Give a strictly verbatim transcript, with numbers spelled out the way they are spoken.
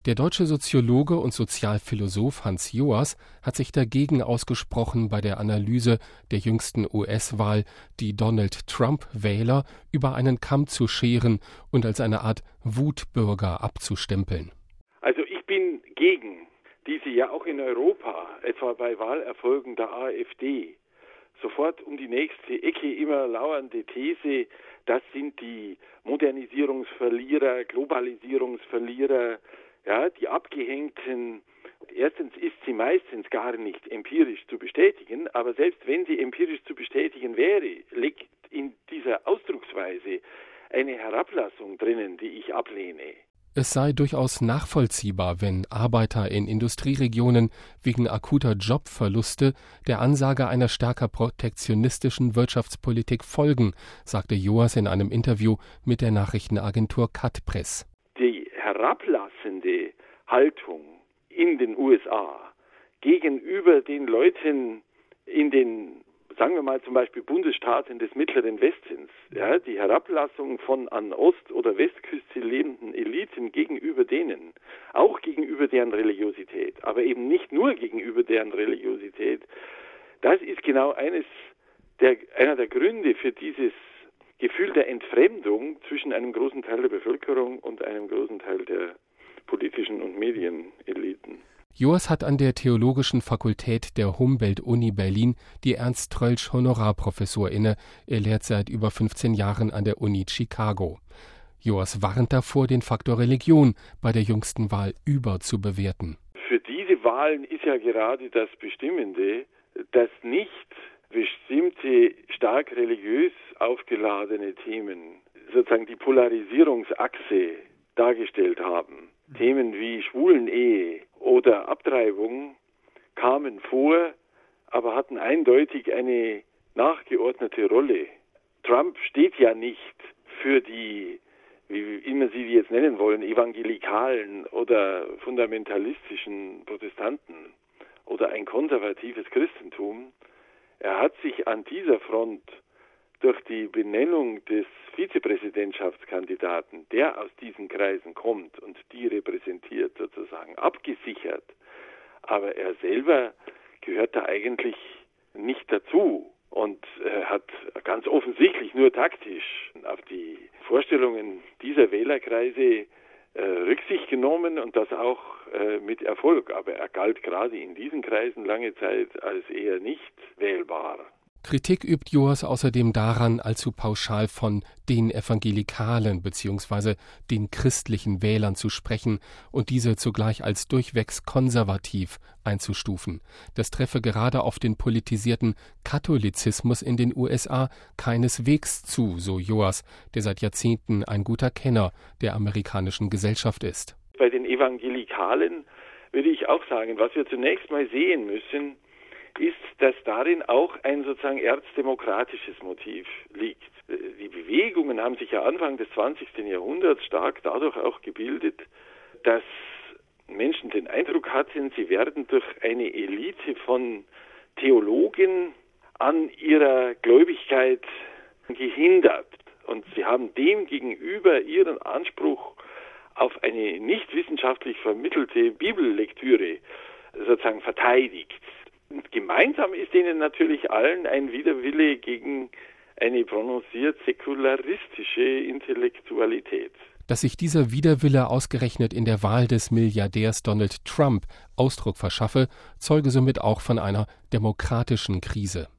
Der deutsche Soziologe und Sozialphilosoph Hans Joas hat sich dagegen ausgesprochen, bei der Analyse der jüngsten U S-Wahl die Donald-Trump-Wähler über einen Kamm zu scheren und als eine Art Wutbürger abzustempeln. Also ich bin gegen diese ja auch in Europa, etwa bei Wahlerfolgen der AfD, sofort um die nächste Ecke immer lauernde These, das sind die Modernisierungsverlierer, Globalisierungsverlierer, ja, die Abgehängten. Erstens ist sie meistens gar nicht empirisch zu bestätigen, aber selbst wenn sie empirisch zu bestätigen wäre, liegt in dieser Ausdrucksweise eine Herablassung drinnen, die ich ablehne. Es sei durchaus nachvollziehbar, wenn Arbeiter in Industrieregionen wegen akuter Jobverluste der Ansage einer stärker protektionistischen Wirtschaftspolitik folgen, sagte Joas in einem Interview mit der Nachrichtenagentur Cut Press. Die herablassende Haltung in den U S A gegenüber den Leuten in den, sagen wir mal zum Beispiel Bundesstaaten des Mittleren Westens, ja, die Herablassung von an Ost- oder Westküste lebenden Eliten gegenüber denen, auch gegenüber deren Religiosität, aber eben nicht nur gegenüber deren Religiosität, das ist genau eines der, einer der Gründe für dieses Gefühl der Entfremdung zwischen einem großen Teil der Bevölkerung und einem großen Teil der politischen und Medieneliten. Joas hat an der Theologischen Fakultät der Humboldt-Uni Berlin die Ernst-Troeltsch-Honorarprofessur inne. Er lehrt seit über fünfzehn Jahren an der Uni Chicago. Joas warnt davor, den Faktor Religion bei der jüngsten Wahl überzubewerten. Für diese Wahlen ist ja gerade das Bestimmende, dass nicht bestimmte stark religiös aufgeladene Themen sozusagen die Polarisierungsachse dargestellt haben. Themen wie Schwulenehe oder Abtreibung kamen vor, aber hatten eindeutig eine nachgeordnete Rolle. Trump steht ja nicht für die, wie immer Sie die jetzt nennen wollen, evangelikalen oder fundamentalistischen Protestanten oder ein konservatives Christentum. Er hat sich an dieser Front durch die Benennung des Vizepräsidentschaftskandidaten, der aus diesen Kreisen kommt und die repräsentiert, sozusagen abgesichert. Aber er selber gehört da eigentlich nicht dazu und äh, hat ganz offensichtlich nur taktisch auf die Vorstellungen dieser Wählerkreise äh, Rücksicht genommen und das auch äh, mit Erfolg. Aber er galt gerade in diesen Kreisen lange Zeit als eher nicht wählbar. Kritik übt Joas außerdem daran, allzu pauschal von den Evangelikalen bzw. den christlichen Wählern zu sprechen und diese zugleich als durchwegs konservativ einzustufen. Das treffe gerade auf den politisierten Katholizismus in den U S A keineswegs zu, so Joas, der seit Jahrzehnten ein guter Kenner der amerikanischen Gesellschaft ist. Bei den Evangelikalen würde ich auch sagen, was wir zunächst mal sehen müssen, ist, dass darin auch ein sozusagen erzdemokratisches Motiv liegt. Die Bewegungen haben sich ja Anfang des zwanzigsten Jahrhunderts stark dadurch auch gebildet, dass Menschen den Eindruck hatten, sie werden durch eine Elite von Theologen an ihrer Gläubigkeit gehindert. Und sie haben dem gegenüber ihren Anspruch auf eine nicht wissenschaftlich vermittelte Bibellektüre sozusagen verteidigt. Und gemeinsam ist ihnen natürlich allen ein Widerwille gegen eine prononciert säkularistische Intellektualität. Dass sich dieser Widerwille ausgerechnet in der Wahl des Milliardärs Donald Trump Ausdruck verschaffe, zeuge somit auch von einer demokratischen Krise.